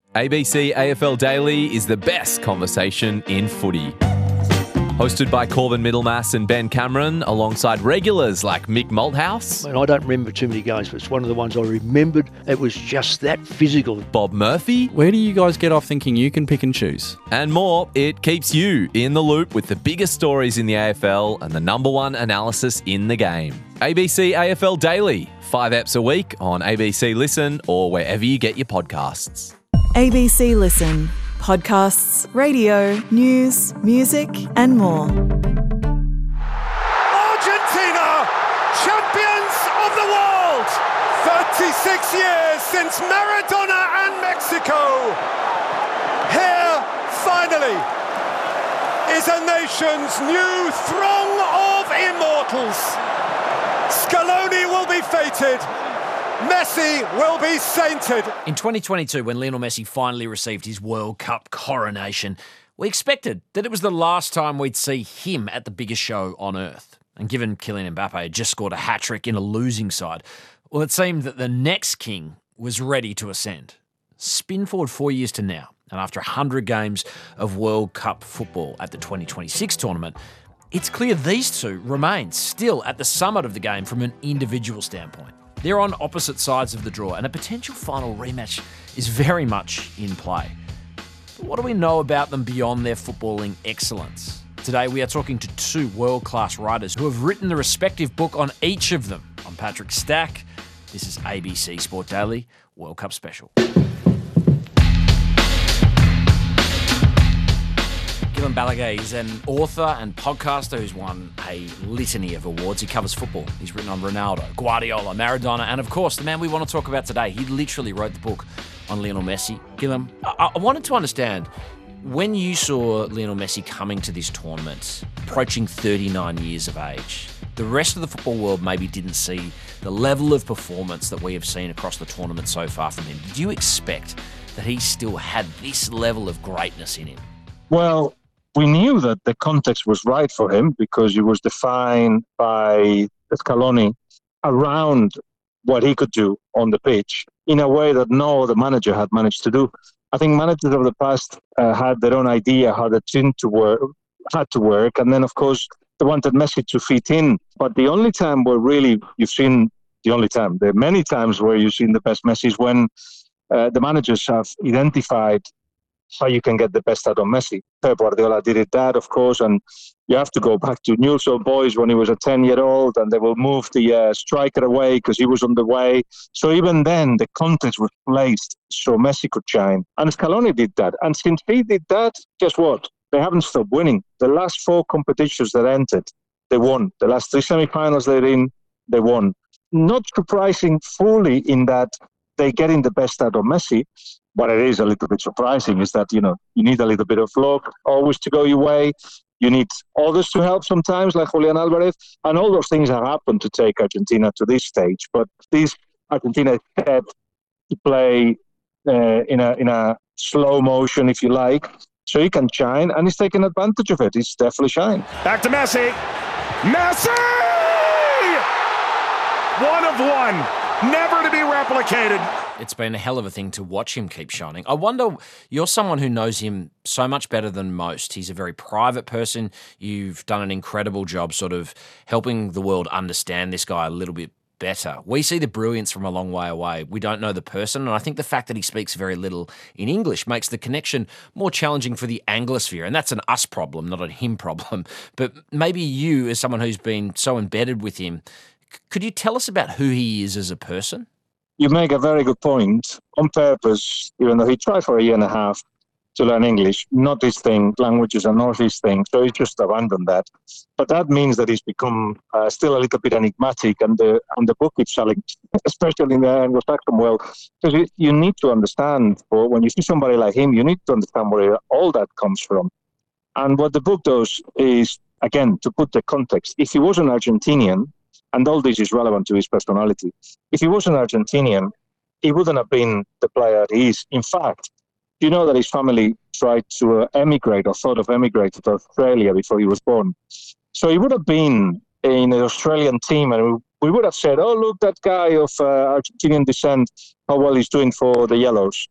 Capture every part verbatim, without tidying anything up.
A B C A F L Daily is the best conversation in footy. Hosted by Corbin Middlemass and Ben Cameron, alongside regulars like Mick Malthouse. And I don't remember too many games, but it's one of the ones I remembered. It was just that physical. Bob Murphy. Where do you guys get off thinking you can pick and choose? And more. It keeps you in the loop with the biggest stories in the A F L and the number one analysis in the game. A B C A F L Daily. Five eps a week on A B C Listen or wherever you get your podcasts. A B C Listen. Podcasts, radio, news, music and more. Argentina, champions of the world! thirty-six years since Maradona and Mexico. Here, finally, is a nation's new throng of immortals. Scaloni will be fated. Messi will be sainted. In twenty twenty-two, when Lionel Messi finally received his World Cup coronation, we expected that it was the last time we'd see him at the biggest show on earth. And given Kylian Mbappe had just scored a hat-trick in a losing side, well, it seemed that the next king was ready to ascend. Spin forward four years to now, and after one hundred games of World Cup football at the twenty twenty-six tournament, it's clear these two remain still at the summit of the game from an individual standpoint. They're on opposite sides of the draw, and a potential final rematch is very much in play. But what do we know about them beyond their footballing excellence? Today, we are talking to two world-class writers who have written the respective book on each of them. I'm Patrick Stack. This is A B C Sport Daily World Cup Special. Guillem Balaguer is an author and podcaster who's won a litany of awards. He covers football. He's written on Ronaldo, Guardiola, Maradona, and of course, the man we want to talk about today. He literally wrote the book on Lionel Messi. Guillem, I, I wanted to understand, when you saw Lionel Messi coming to this tournament, approaching thirty-nine years of age, the rest of the football world maybe didn't see the level of performance that we have seen across the tournament so far from him. Did you expect that he still had this level of greatness in him? Well, we knew that the context was right for him because he was defined by Scaloni around what he could do on the pitch in a way that no other manager had managed to do. I think managers of the past uh, had their own idea how the team to work, had to work, and then, of course, they wanted Messi to fit in. But the only time where really you've seen, the only time, there are many times where you've seen the best Messi is when uh, the managers have identified how you can get the best out of Messi. Pep Guardiola did it that, of course, and you have to go back to Newell's Old Boys when he was a ten-year-old, and they will move the uh, striker away because he was on the way. So even then, the context was placed so Messi could shine. And Scaloni did that. And since he did that, guess what? They haven't stopped winning. The last four competitions that entered, they won. The last three semi-finals they're in, they won. Not surprising fully in that they're getting the best out of Messi. What it is a little bit surprising is that, you know, you need a little bit of luck always to go your way. You need others to help sometimes, like Julian Alvarez. And all those things have happened to take Argentina to this stage. But this Argentina is set to play uh, in a in a slow motion, if you like, so he can shine. And he's taking advantage of it. He's definitely shining. Back to Messi. Messi! One of one. Never to be replicated. It's been a hell of a thing to watch him keep shining. I wonder, you're someone who knows him so much better than most. He's a very private person. You've done an incredible job sort of helping the world understand this guy a little bit better. We see the brilliance from a long way away. We don't know the person, and I think the fact that he speaks very little in English makes the connection more challenging for the Anglosphere, and that's an us problem, not a him problem. But maybe you, as someone who's been so embedded with him, could you tell us about who he is as a person? You make a very good point on purpose, even though he tried for a year and a half to learn English, not his thing. Languages are not his thing, so he just abandoned that. But that means that he's become uh, still a little bit enigmatic, and the and the book is selling, especially in the Anglo-Saxon world, because you, you need to understand, or when you see somebody like him, you need to understand where all that comes from. And what the book does is, again, to put the context, if he was an Argentinian, and all this is relevant to his personality. If he was an Argentinian, he wouldn't have been the player he is. In fact, you know that his family tried to uh, emigrate or thought of emigrating to Australia before he was born. So he would have been in an Australian team, and we would have said, oh, look, that guy of uh, Argentinian descent, how well he's doing for the Yellows.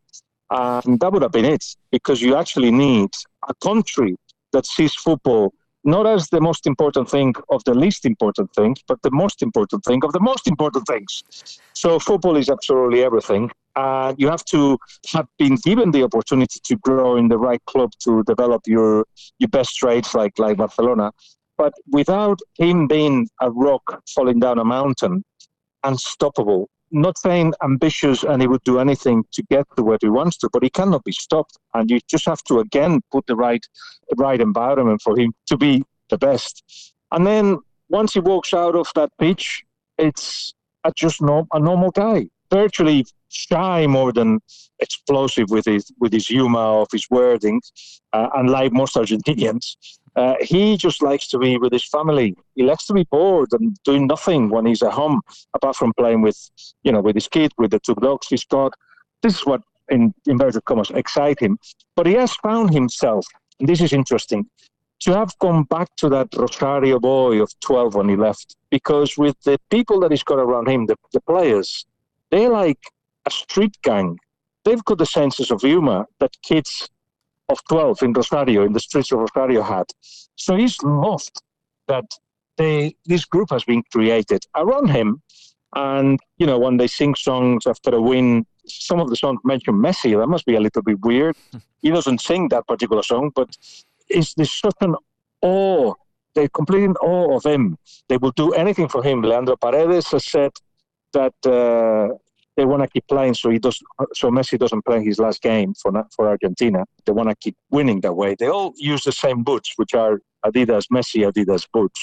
And that would have been it, because you actually need a country that sees football not as the most important thing of the least important things, but the most important thing of the most important things. So football is absolutely everything. And you have to have been given the opportunity to grow in the right club to develop your your best traits like, like Barcelona. But without him being a rock falling down a mountain, unstoppable, not saying ambitious and he would do anything to get to where he wants to, but he cannot be stopped. And you just have to, again, put the right, the right environment for him to be the best. And then once he walks out of that pitch, it's a just no, a normal guy, virtually shy more than explosive with his with his humor, of his wording, uh, unlike most Argentinians. Uh, he just likes to be with his family. He likes to be bored and doing nothing when he's at home, apart from playing with, you know, with his kid, with the two dogs he's got. This is what, in inverted commas, excite him. But he has found himself, and this is interesting, to have gone back to that Rosario boy of twelve when he left. Because with the people that he's got around him, the, the players, they're like a street gang. They've got the senses of humor that kids of twelve in Rosario, in the streets of Rosario had. So he's loved that they, this group has been created around him. And, you know, when they sing songs after a win, some of the songs mention Messi. That must be a little bit weird. He doesn't sing that particular song, but it's there's such an awe. They're completely in awe of him. They will do anything for him. Leandro Paredes has said that uh, they want to keep playing, so he does. So Messi doesn't play his last game for for Argentina. They want to keep winning that way. They all use the same boots, which are Adidas Messi Adidas boots,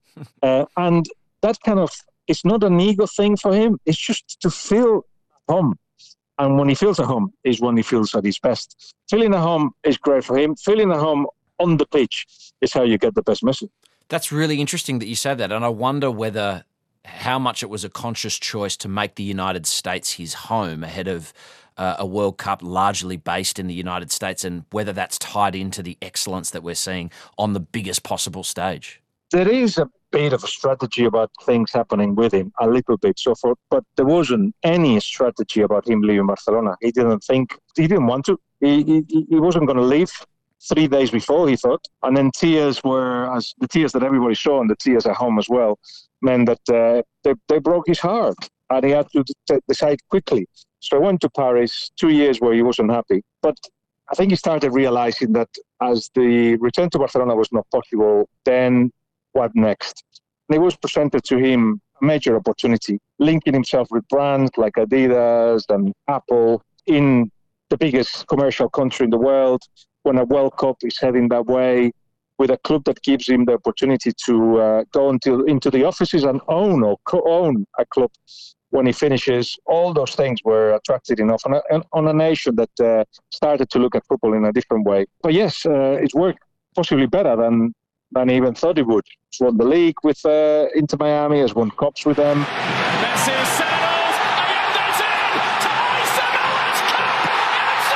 uh, and that kind of it's not an ego thing for him. It's just to feel home, and when he feels at home is when he feels at his best. Feeling at home is great for him. Feeling at home on the pitch is how you get the best Messi. That's really interesting that you say that, and I wonder whether how much it was a conscious choice to make the United States his home ahead of uh, a World Cup largely based in the United States, and whether that's tied into the excellence that we're seeing on the biggest possible stage. There is a bit of a strategy about things happening with him, a little bit. So, for, but there wasn't any strategy about him leaving Barcelona. He didn't think, he didn't want to. He he, he wasn't going to leave. Three days before, he thought. And then tears were, as the tears that everybody saw, and the tears at home as well, meant that uh, they, they broke his heart. And he had to d- decide quickly. So he went to Paris, two years where he wasn't happy. But I think he started realizing that as the return to Barcelona was not possible, then what next? And it was presented to him a major opportunity, linking himself with brands like Adidas and Apple in the biggest commercial country in the world. When a World Cup is heading that way, with a club that gives him the opportunity to uh, go into, into the offices and own or co-own a club when he finishes, all those things were attracted enough on a, on a nation that uh, started to look at football in a different way. But yes, uh, it's worked possibly better than, than he even thought it would. He's won the league with uh, Inter Miami, has won cups with them. Messi settles, Allende's in, ties the World Cup, it's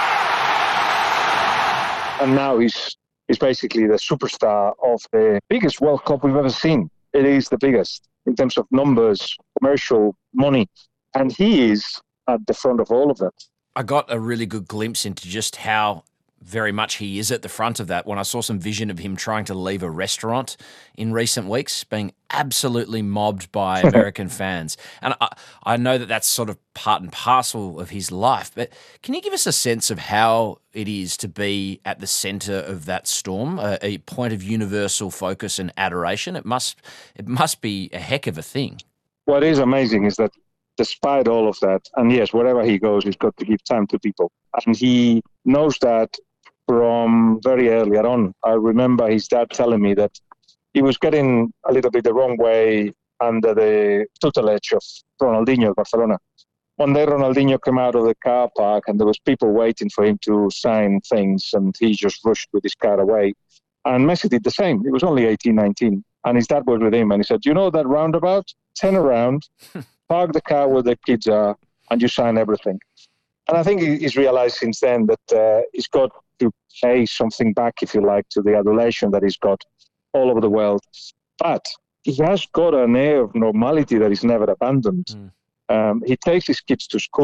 over! And now he's he's basically the superstar of the biggest World Cup we've ever seen. It is the biggest in terms of numbers, commercial, money. And he is at the front of all of that. I got a really good glimpse into just how very much he is at the front of that when I saw some vision of him trying to leave a restaurant in recent weeks, being absolutely mobbed by American fans. And I, I know that that's sort of part and parcel of his life, but can you give us a sense of how it is to be at the centre of that storm, a, a point of universal focus and adoration? It must, it must be a heck of a thing. What is amazing is that despite all of that, and yes, wherever he goes, he's got to give time to people. And he knows that from very early on. I remember his dad telling me that he was getting a little bit the wrong way under the tutelage of Ronaldinho at Barcelona. One day Ronaldinho came out of the car park and there was people waiting for him to sign things, and he just rushed with his car away. And Messi did the same. He was only eighteen, nineteen. And his dad was with him and he said, you know that roundabout? Turn around, park the car where the kids are, and you sign everything. And I think he's realized since then that uh, he's got to pay something back, if you like, to the adulation that he's got all over the world. But he has got an air of normality that he's never abandoned. Mm. Um, he takes his kids to school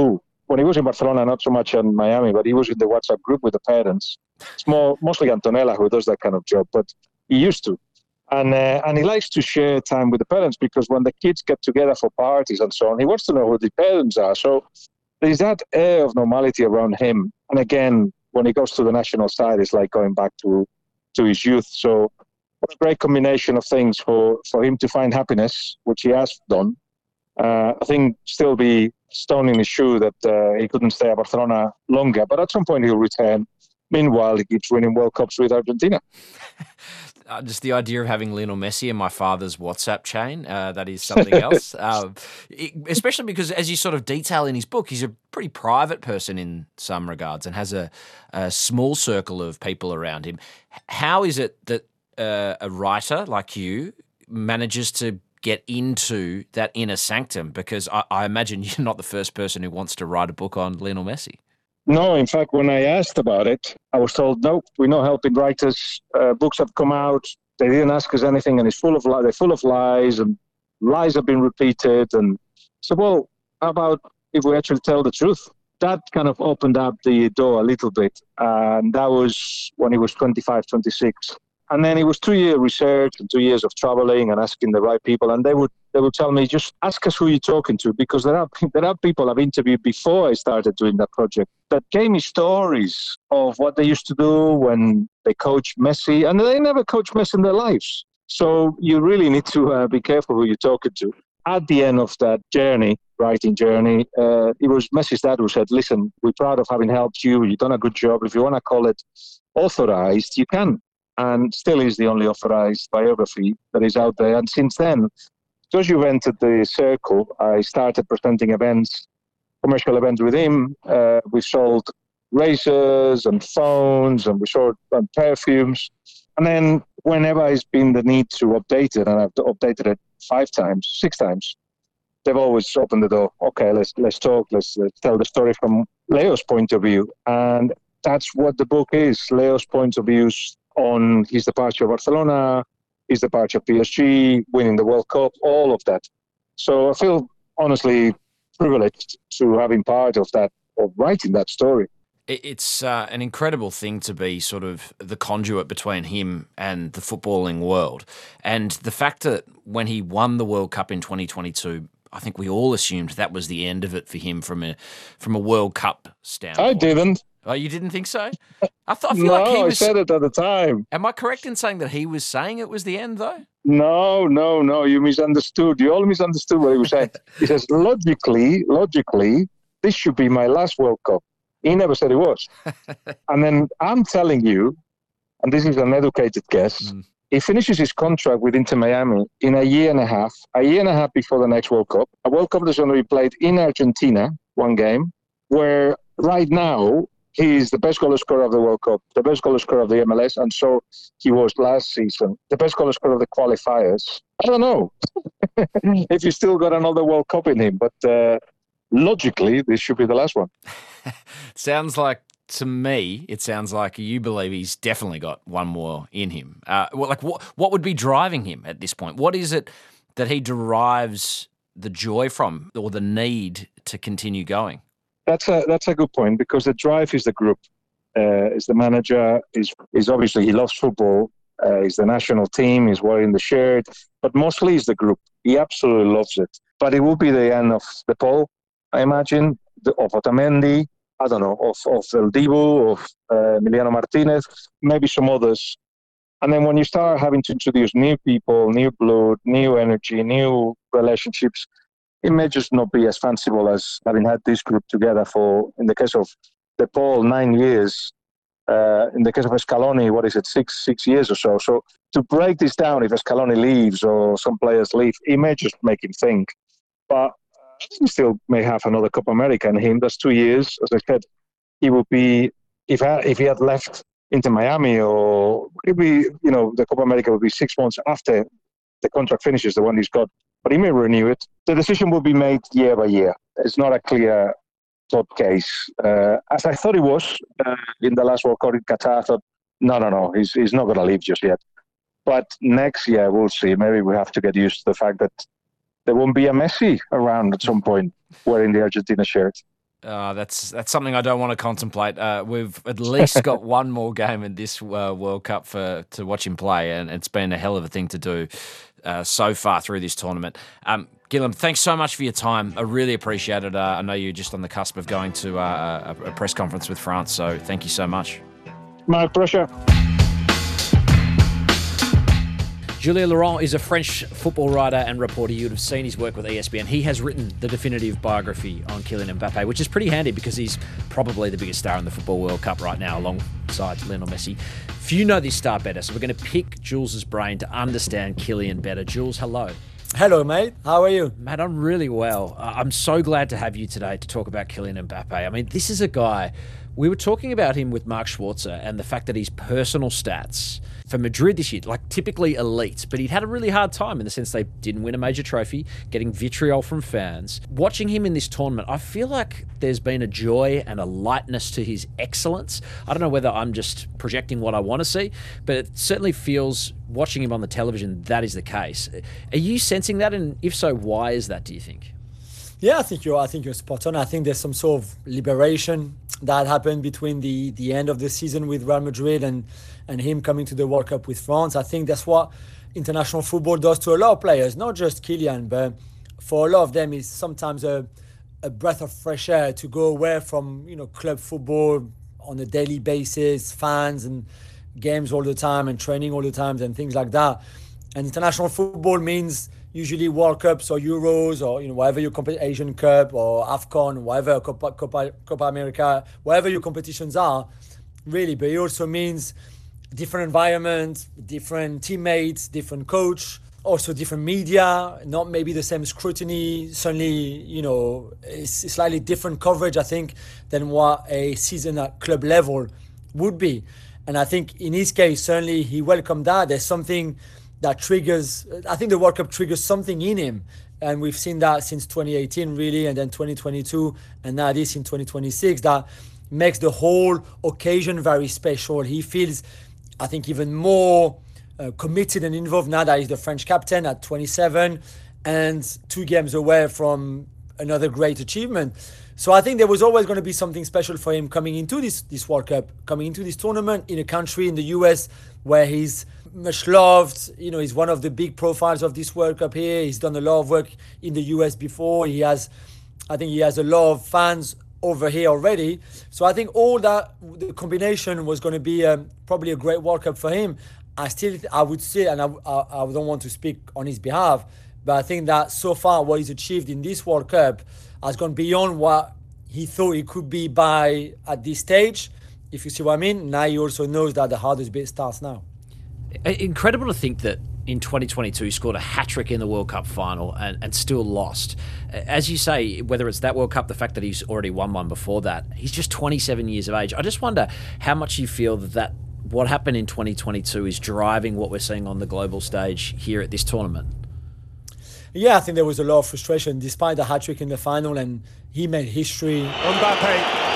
when he was in Barcelona, not so much in Miami, but he was in the WhatsApp group with the parents. It's more mostly Antonella who does that kind of job, but he used to. And uh, and he likes to share time with the parents because when the kids get together for parties and so on, he wants to know who the parents are. So there's that air of normality around him. And again, when he goes to the national side, it's like going back to, to his youth. So what a great combination of things for, for him to find happiness, which he has done. Uh, I think still be stone in his shoe that uh, he couldn't stay at Barcelona longer, but at some point he'll return. Meanwhile, he keeps winning World Cups with Argentina. Uh, just the idea of having Lionel Messi in my father's WhatsApp chain, uh, that is something else. um, it, especially because, as you sort of detail in his book, he's a pretty private person in some regards and has a, a small circle of people around him. How is it that uh, a writer like you manages to get into that inner sanctum? Because I, I imagine you're not the first person who wants to write a book on Lionel Messi. No, in fact, when I asked about it, I was told, no, we're not helping writers. Uh, books have come out. They didn't ask us anything, and it's full of li- they're full of lies, and lies have been repeated. And so, well, how about if we actually tell the truth? That kind of opened up the door a little bit. And that was when he was twenty-five, twenty-six. And then it was two year research and two years of traveling and asking the right people. And they would they would tell me, just ask us who you're talking to, because there are there are people I've interviewed before I started doing that project that gave me stories of what they used to do when they coached Messi, and they never coached Messi in their lives. So you really need to uh, be careful who you're talking to. At the end of that journey, writing journey, uh, it was Messi's dad who said, listen, we're proud of having helped you. You've done a good job. If you want to call it authorized, you can. And still is the only authorized biography that is out there. And since then, because you've entered the circle, I started presenting events, commercial events with him. Uh, we sold razors and phones, and we sold um, perfumes. And then whenever there's been the need to update it, and I've updated it five times, six times, they've always opened the door. Okay, let's let's talk. Let's, let's tell the story from Leo's point of view. And that's what the book is, Leo's point of views on his departure of Barcelona, his departure of P S G, winning the World Cup, all of that. So I feel honestly privileged to have been part of that, of writing that story. It's uh, an incredible thing to be sort of the conduit between him and the footballing world. And the fact that when he won the World Cup in twenty twenty-two, I think we all assumed that was the end of it for him from a from a World Cup standpoint. I didn't. Oh, you didn't think so? I, th- I feel no, like he was. I said it at the time. Am I correct in saying that he was saying it was the end, though? No, no, no. You misunderstood. You all misunderstood what he was saying. He says, logically, logically, this should be my last World Cup. He never said it was. And then I'm telling you, and this is an educated guess, mm. he finishes his contract with Inter Miami in a year and a half, a year and a half before the next World Cup. A World Cup that's going to be played in Argentina, one game, where right now, he's the best goal scorer of the World Cup, the best goal scorer of the M L S, and so he was last season, the best goal scorer of the qualifiers. I don't know if he's still got another World Cup in him, but uh, logically, this should be the last one. Sounds like, to me, it sounds like you believe he's definitely got one more in him. Uh, well, like, what what would be driving him at this point? What is it that he derives the joy from, or the need to continue going? That's a that's a good point, because the drive is the group, uh, is the manager, is is obviously he loves football, uh, he's the national team, he's wearing the shirt, but mostly it's the group. He absolutely loves it. But it will be the end of De Paul, I imagine, the, of Otamendi, I don't know, of, of El Dibu, of uh, Emiliano Martinez, maybe some others. And then when you start having to introduce new people, new blood, new energy, new relationships, it may just not be as fanciful as having had this group together for, in the case of De Paul, nine years. Uh, in the case of Scaloni, what is it, six six years or so. So to break this down, if Scaloni leaves or some players leave, it may just make him think. But I think he still may have another Copa America in him. That's two years. As I said, he would be, if I, if he had left into Miami, or maybe, you know, the Copa America would be six months after the contract finishes, the one he's got. But he may renew it. The decision will be made year by year. It's not a clear top case. Uh, as I thought it was uh, in the last World Cup in Qatar, I thought, no, no, no, he's, he's not going to leave just yet. But next year, we'll see. Maybe we have to get used to the fact that there won't be a Messi around at some point wearing the Argentina shirt. Uh, that's that's something I don't want to contemplate. Uh, we've at least got one more game in this uh, World Cup for to watch him play, and it's been a hell of a thing to do uh, so far through this tournament. Um, Guillem, thanks so much for your time. I really appreciate it. Uh, I know you're just on the cusp of going to uh, a, a press conference with France, so thank you so much. My pleasure. Julien Laurent is a French football writer and reporter. You would have seen his work with E S P N. He has written the definitive biography on Kylian Mbappe, which is pretty handy because he's probably the biggest star in the Football World Cup right now, alongside Lionel Messi. Few know this star better, so we're going to pick Jules' brain to understand Kylian better. Jules, hello. Hello, mate. How are you? Mate, I'm really well. Uh, I'm so glad to have you today to talk about Kylian Mbappe. I mean, this is a guy, we were talking about him with Mark Schwarzer and the fact that his personal stats for Madrid this year, like typically elite, but he'd had a really hard time in the sense they didn't win a major trophy, getting vitriol from fans. Watching him in this tournament, I feel like there's been a joy and a lightness to his excellence. I don't know whether I'm just projecting what I want to see, but it certainly feels, watching him on the television, that is the case. Are you sensing that? And if so, why is that, do you think? Yeah, I think you're. I think you're spot on. I think there's some sort of liberation that happened between the, the end of the season with Real Madrid and and him coming to the World Cup with France. I think that's what international football does to a lot of players, not just Kylian, but for a lot of them, it's sometimes a a breath of fresh air to go away from, you know, club football on a daily basis, fans and games all the time and training all the time and things like that. And international football means usually World Cups or Euros or, you know, whatever your comp- Asian Cup or AFCON, whatever, Copa, Copa, Copa America, whatever your competitions are, really. But it also means different environment, different teammates, different coach, also different media, not maybe the same scrutiny, certainly, you know, it's slightly different coverage, I think, than what a season at club level would be. And I think in his case, certainly he welcomed that. There's something that triggers, I think the World Cup triggers something in him. And we've seen that since twenty eighteen, really, and then twenty twenty-two, and now this in twenty twenty-six, that makes the whole occasion very special. He feels, I think, even more uh, committed and involved now that he's the French captain at twenty-seven and two games away from another great achievement. So I think there was always going to be something special for him coming into this, this World Cup, coming into this tournament in a country in the U S where he's much loved. You know, he's one of the big profiles of this World Cup here. He's done a lot of work in the U S before. He has, I think he has a lot of fans over here already. So I think all that, the combination was going to be um, probably a great World Cup for him. I still, I would say, and I, I, I don't want to speak on his behalf, but I think that so far what he's achieved in this World Cup has gone beyond what he thought he could be by at this stage, if you see what I mean. Now he also knows that the hardest bit starts now. Incredible to think that in twenty twenty-two he scored a hat-trick in the World Cup final and, and still lost. As you say, whether it's that World Cup, the fact that he's already won one before that, he's just twenty-seven years of age. I just wonder how much you feel that, that what happened in twenty twenty-two is driving what we're seeing on the global stage here at this tournament. Yeah, I think there was a lot of frustration despite the hat-trick in the final, and he made history. Mbappe.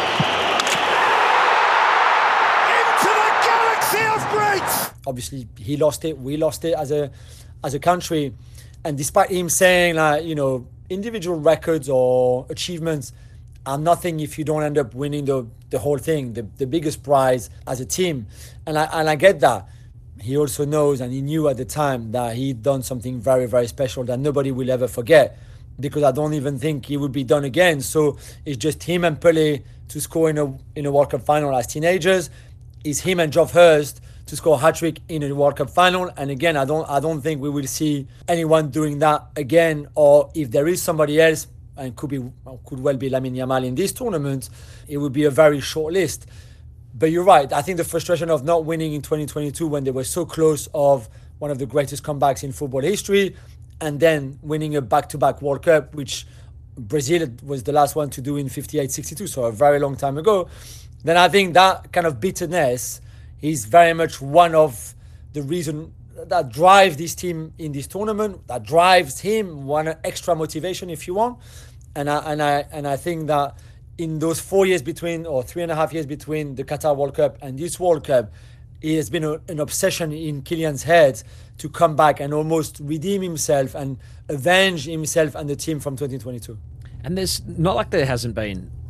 Into the galaxy of greats! Obviously, he lost it. We lost it as a as a country. And despite him saying, like, you know, individual records or achievements are nothing if you don't end up winning the, the whole thing, the, the biggest prize as a team. And I, and I get that. He also knows, and he knew at the time, that he'd done something very, very special that nobody will ever forget, because I don't even think it would be done again. So it's just him and Pelé to score in a in a World Cup final as teenagers. It's him and Geoff Hurst to score a hat-trick in a World Cup final. And again, I don't I don't think we will see anyone doing that again. Or if there is somebody else, and could be could well be Lamine Yamal in this tournament, it would be a very short list. But you're right. I think the frustration of not winning in twenty twenty-two when they were so close of one of the greatest comebacks in football history, and then winning a back-to-back World Cup, which Brazil was the last one to do in fifty-eight sixty-two, so a very long time ago, then I think that kind of bitterness is very much one of the reason that drives this team in this tournament, that drives him one extra motivation, if you want. And I, and I, and I think that in those four years between, or three and a half years between the Qatar World Cup and this World Cup, it has been a, an obsession in Kylian's head to come back and almost redeem himself and avenge himself and the team from twenty twenty-two. And there's not like there hasn't been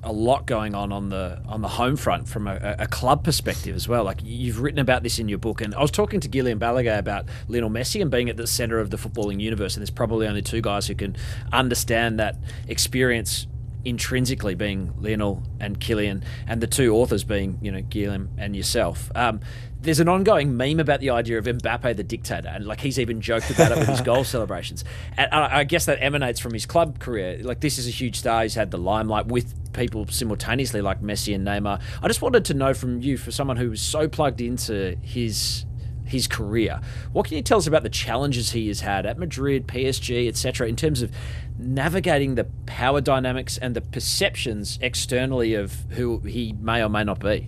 a lot going on on the on the home front from a, a club perspective as well. Like, you've written about this in your book, and I was talking to Guillem Balaguer about Lionel Messi and being at the centre of the footballing universe, and there's probably only two guys who can understand that experience intrinsically, being Lionel and Kylian, and the two authors being, you know, Guillem and yourself. Um, there's an ongoing meme about the idea of Mbappe the dictator, and like he's even joked about it with his goal celebrations. And I, I guess that emanates from his club career. Like, this is a huge star. He's had the limelight with people simultaneously like Messi and Neymar. I just wanted to know from you, for someone who was so plugged into his his career, what can you tell us about the challenges he has had at Madrid, P S G, et cetera, in terms of navigating the power dynamics and the perceptions externally of who he may or may not be?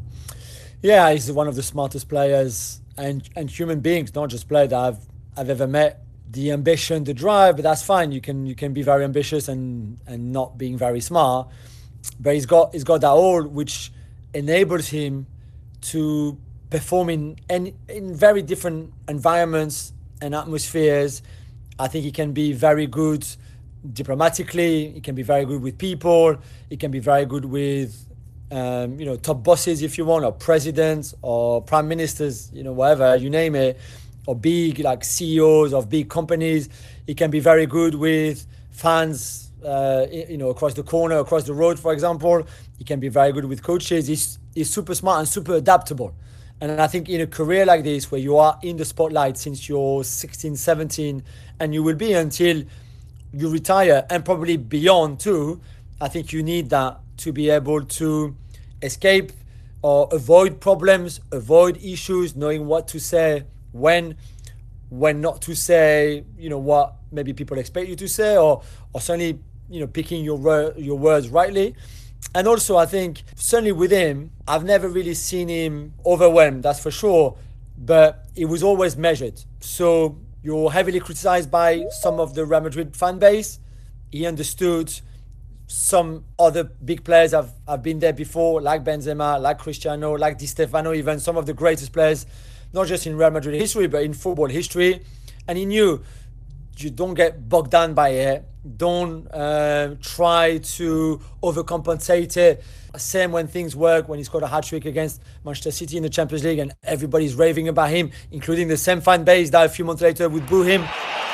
Yeah, he's one of the smartest players and, and human beings, not just players, that I've I've ever met. The ambition, the drive, but that's fine. You can you can be very ambitious and and not being very smart. But he's got he's got that all, which enables him to perform in in, in very different environments and atmospheres. I think he can be very good diplomatically. He can be very good with people. He can be very good with Um, you know, top bosses, if you want, or presidents or prime ministers, you know, whatever, you name it, or big like C E Os of big companies. He can be very good with fans, uh, you know, across the corner, across the road, for example. He can be very good with coaches. He's, he's super smart and super adaptable. And I think in a career like this, where you are in the spotlight since you're sixteen, seventeen, and you will be until you retire, and probably beyond too, I think you need that to be able to escape or avoid problems, avoid issues, knowing what to say, when, when not to say, you know, what maybe people expect you to say, or, or certainly, you know, picking your your words rightly. And also, I think certainly with him, I've never really seen him overwhelmed, that's for sure, but it was always measured. So you're heavily criticized by some of the Real Madrid fan base. He understood some other big players have, have been there before, like Benzema, like Cristiano, like Di Stefano, even some of the greatest players, not just in Real Madrid history, but in football history. And he knew, you don't get bogged down by it. Don't uh, try to overcompensate it. Same when things work, when he scored a hat-trick against Manchester City in the Champions League and everybody's raving about him, including the same fan base that a few months later would boo him.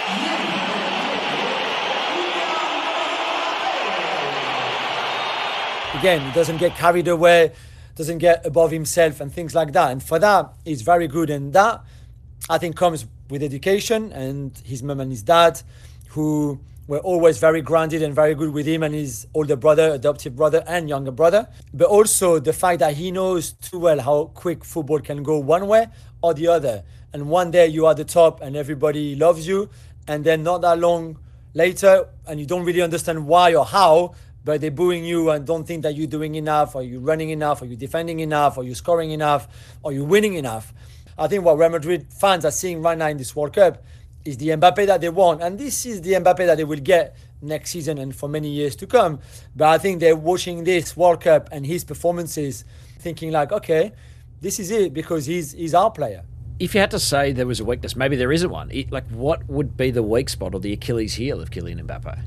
Again, he doesn't get carried away, doesn't get above himself and things like that. And for that, he's very good. And that, I think, comes with education, and his mum and his dad, who were always very grounded and very good with him and his older brother, adoptive brother and younger brother. But also the fact that he knows too well how quick football can go one way or the other. And one day you are at the top and everybody loves you, and then not that long later, and you don't really understand why or how, but they're booing you and don't think that you're doing enough, or you're running enough, or you're defending enough, or you're scoring enough, or you're winning enough. I think what Real Madrid fans are seeing right now in this World Cup is the Mbappe that they want. And this is the Mbappe that they will get next season and for many years to come. But I think they're watching this World Cup and his performances thinking like, okay, this is it, because he's he's our player. If you had to say there was a weakness, maybe there isn't one. It, like, what would be the weak spot or the Achilles heel of Kylian Mbappe?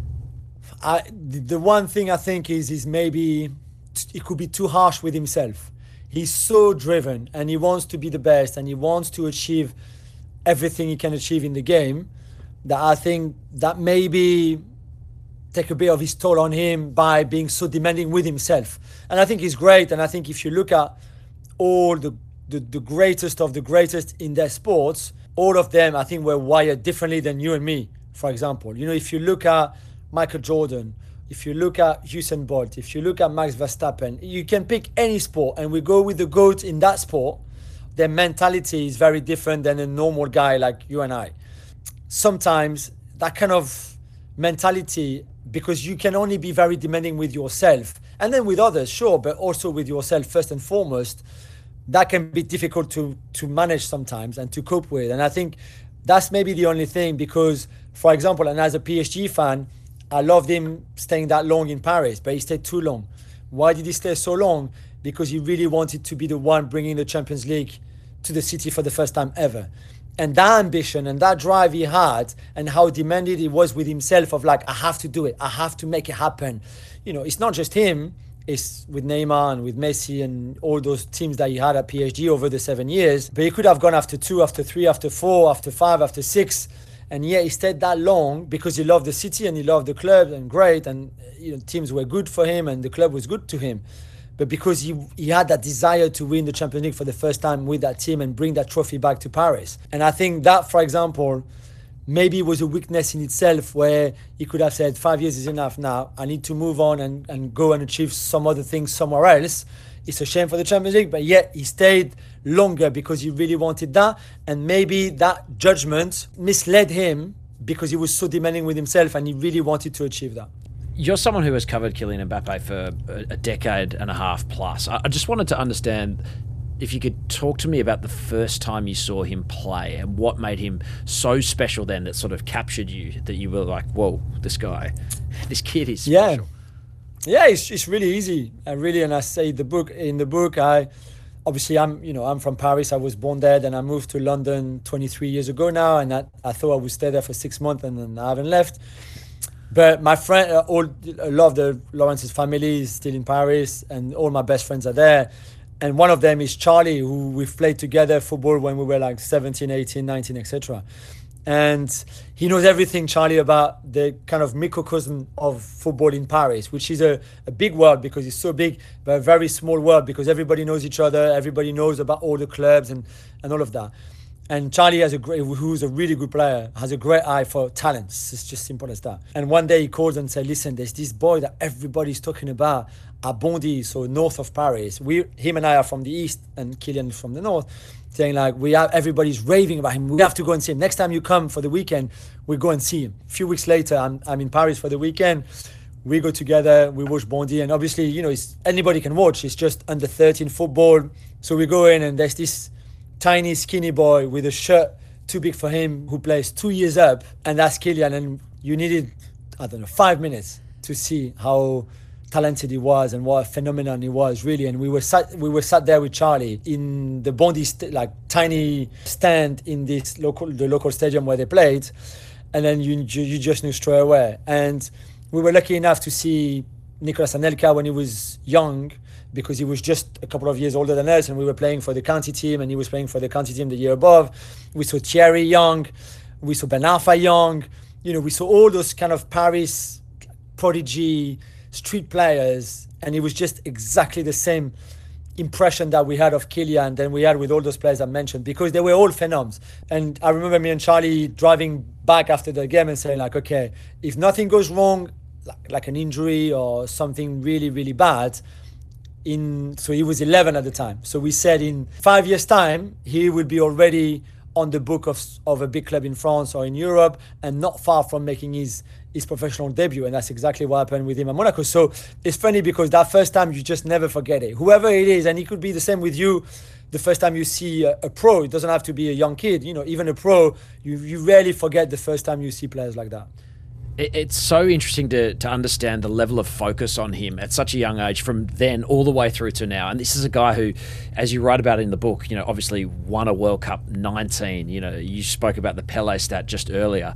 I, the one thing I think is is maybe he could be too harsh with himself. He's so driven and he wants to be the best and he wants to achieve everything he can achieve in the game, that I think that maybe take a bit of his toll on him by being so demanding with himself. And I think he's great. And I think if you look at all the, the, the greatest of the greatest in their sports, all of them, I think, were wired differently than you and me, for example. You know, if you look at Michael Jordan, if you look at Usain Bolt, if you look at Max Verstappen, you can pick any sport and we go with the GOAT in that sport, their mentality is very different than a normal guy like you and I. Sometimes that kind of mentality, because you can only be very demanding with yourself and then with others, sure, but also with yourself first and foremost, that can be difficult to, to manage sometimes and to cope with. And I think that's maybe the only thing, because, for example, and as a P S G fan, I loved him staying that long in Paris, but he stayed too long. Why did he stay so long? Because he really wanted to be the one bringing the Champions League to the city for the first time ever. And that ambition and that drive he had, and how demanded he was with himself of like, I have to do it, I have to make it happen. You know, it's not just him, is with Neymar and with Messi and all those teams that he had at P S G over the seven years. But he could have gone after two, after three, after four, after five, after six. And yet he stayed that long because he loved the city and he loved the club, and great. And you know, teams were good for him and the club was good to him. But because he, he had that desire to win the Champions League for the first time with that team and bring that trophy back to Paris. And I think that, for example, maybe it was a weakness in itself, where he could have said, five years is enough now. I need to move on and, and go and achieve some other things somewhere else. It's a shame for the Champions League, but yet he stayed longer because he really wanted that. And maybe that judgment misled him because he was so demanding with himself and he really wanted to achieve that. You're someone who has covered Kylian Mbappe for a decade and a half plus. I just wanted to understand if you could talk to me about the first time you saw him play and what made him so special then, that sort of captured you, that you were like, whoa, this guy, this kid is special. Yeah, yeah, it's, it's really easy. And really, and I say the book in the book, I obviously I'm you know I'm from Paris. I was born there. Then I moved to London twenty-three years ago now, and I, I thought I would stay there for six months, and then I haven't left. But my friend, uh, all a lot of the Lawrence's family is still in Paris, and all my best friends are there. And one of them is Charlie, who we've played together football when we were like seventeen, eighteen, nineteen, et cetera. And he knows everything, Charlie, about the kind of microcosm of football in Paris, which is a, a big world because it's so big, but a very small world because everybody knows each other, everybody knows about all the clubs and, and all of that. And Charlie, has a great, who's a really good player, has a great eye for talents. It's just simple as that. And one day he calls and said, listen, there's this boy that everybody's talking about at Bondy, so north of Paris. We, him and I are from the east and Kylian is from the north, saying like, we have, everybody's raving about him. We have to go and see him. Next time you come for the weekend, we go and see him. A few weeks later, I'm, I'm in Paris for the weekend. We go together, we watch Bondy, and obviously, you know, it's, anybody can watch. It's just under thirteen football. So we go in and there's this tiny skinny boy with a shirt too big for him who plays two years up, and that's Kylian. And you needed, I don't know, five minutes to see how talented he was and what a phenomenon he was, really. And we were sat we were sat there with Charlie in the Bondy st- like tiny stand in this local the local stadium where they played, and then you you just knew straight away. And we were lucky enough to see Nicolas Anelka when he was young, because he was just a couple of years older than us, and we were playing for the county team and he was playing for the county team the year above. We saw Thierry young, we saw Ben Arfa young, you know, we saw all those kind of Paris prodigy street players, and it was just exactly the same impression that we had of Kylian than we had with all those players I mentioned, because they were all phenoms. And I remember me and Charlie driving back after the game and saying like, okay, if nothing goes wrong, like, like an injury or something really, really bad, in so he was eleven at the time. So we said in five years' time, he will be already on the book of of a big club in France or in Europe, and not far from making his his professional debut. And that's exactly what happened with him at Monaco. So it's funny because that first time, you just never forget it. Whoever it is, and it could be the same with you, the first time you see a, a pro, it doesn't have to be a young kid, you know, even a pro, you, you rarely forget the first time you see players like that. It's so interesting to, to understand the level of focus on him at such a young age, from then all the way through to now. And this is a guy who, as you write about in the book, you know, obviously won a World Cup nineteen. You know, you spoke about the Pele stat just earlier.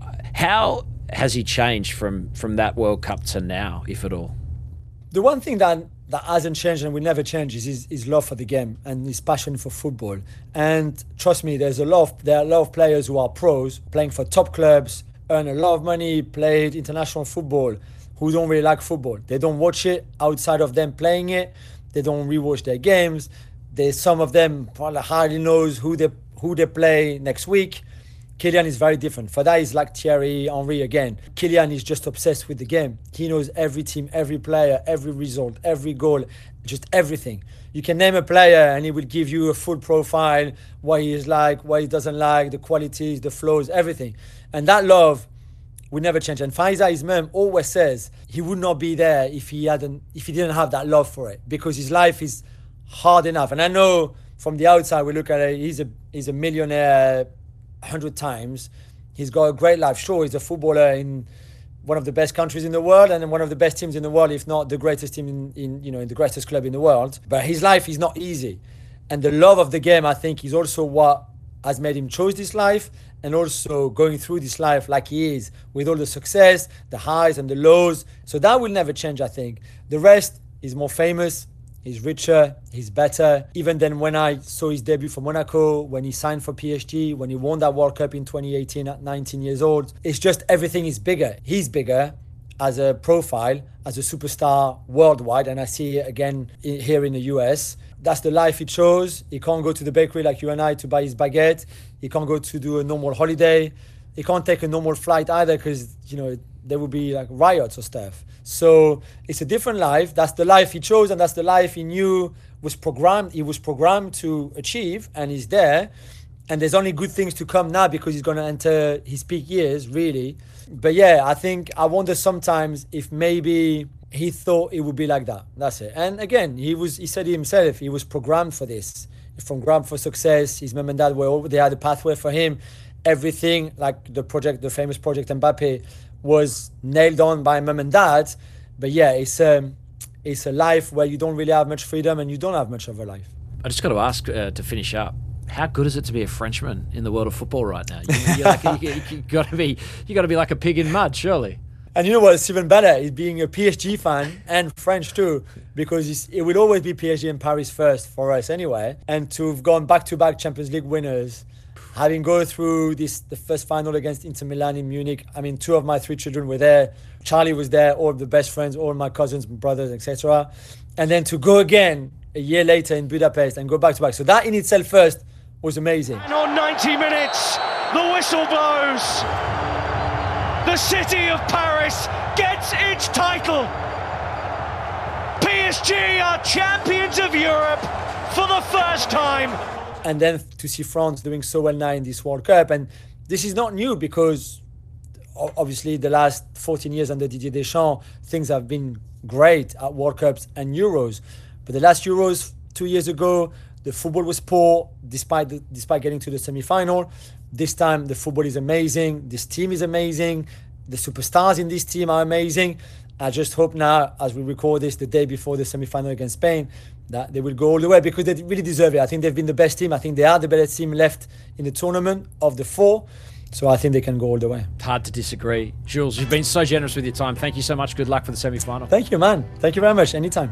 How has he changed from, from that World Cup to now, if at all? The one thing that that hasn't changed and will never change is his, his love for the game and his passion for football. And trust me, there's a lot of, there are a lot of players who are pros, playing for top clubs, earn a lot of money, played international football, who don't really like football. They don't watch it outside of them playing it. They don't rewatch their games. There's some of them probably hardly knows who they who they play next week. Kylian is very different. For that, he's like Thierry Henry again. Kylian is just obsessed with the game. He knows every team, every player, every result, every goal, just everything. You can name a player and he will give you a full profile, what he is like, what he doesn't like, the qualities, the flaws, everything. And that love will never change. And Faiza, his mum, always says he would not be there if he hadn't, if he didn't have that love for it, because his life is hard enough. And I know from the outside we look at it, he's a he's a millionaire a hundred times. He's got a great life. Sure, he's a footballer in one of the best countries in the world and one of the best teams in the world, if not the greatest team in, in you know in the greatest club in the world. But his life is not easy, and the love of the game, I think, is also what has made him choose this life, and also going through this life like he is, with all the success, the highs and the lows. So that will never change, I think. The rest he's more famous, he's richer, he's better. Even than when I saw his debut for Monaco, when he signed for P S G, when he won that World Cup in twenty eighteen at nineteen years old. It's just everything is bigger. He's bigger as a profile, as a superstar worldwide, and I see it again here in the U S. That's the life he chose. He can't go to the bakery like you and I to buy his baguette. He can't go to do a normal holiday. He can't take a normal flight either because, you know, there would be like riots or stuff. So it's a different life. That's the life he chose, and that's the life he knew was programmed. He was programmed to achieve, and he's there. And there's only good things to come now because he's going to enter his peak years, really. But yeah, I think I wonder sometimes if maybe he thought it would be like that. That's it. And again, he was. He said it himself. He was programmed for this. Programmed for success. His mom and dad were over. They had a pathway for him. Everything, like the project, the famous project Mbappe, was nailed on by mom and dad. But yeah, it's a, it's a life where you don't really have much freedom and you don't have much of a life. I just got to ask uh, to finish up. How good is it to be a Frenchman in the world of football right now? You, you're like, you, you got to be, you got to be like a pig in mud, surely. And you know what's even better is being a P S G fan and French too, because it's, it will always be P S G and Paris first for us anyway. And to have gone back-to-back Champions League winners, having gone through this the first final against Inter Milan in Munich. I mean, two of my three children were there. Charlie was there, all the best friends, all my cousins, brothers, et cetera. And then to go again a year later in Budapest and go back-to-back. So that in itself first was amazing. And on ninety minutes, the whistle blows. The city of Paris gets its title. P S G are champions of Europe for the first time. And then to see France doing so well now in this World Cup. And this is not new because obviously the last fourteen years under Didier Deschamps, things have been great at World Cups and Euros. But the last Euros two years ago, the football was poor despite the, despite getting to the semi-final. This time the football is amazing. This team is amazing. The superstars in this team are amazing. I just hope now, as we record this the day before the semi-final against Spain, that they will go all the way because they really deserve it. I think they've been the best team. I think they are the best team left in the tournament of the four. So I think they can go all the way. Hard to disagree. Jules, you've been so generous with your time. Thank you so much. Good luck for the semi-final. Thank you, man. Thank you very much. Anytime.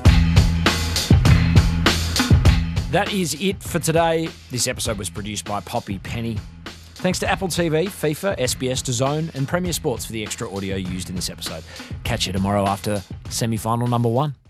That is it for today. This episode was produced by Poppy Penny. Thanks to Apple T V, FIFA, S B S, DAZN and Premier Sports for the extra audio used in this episode. Catch you tomorrow after semi-final number one.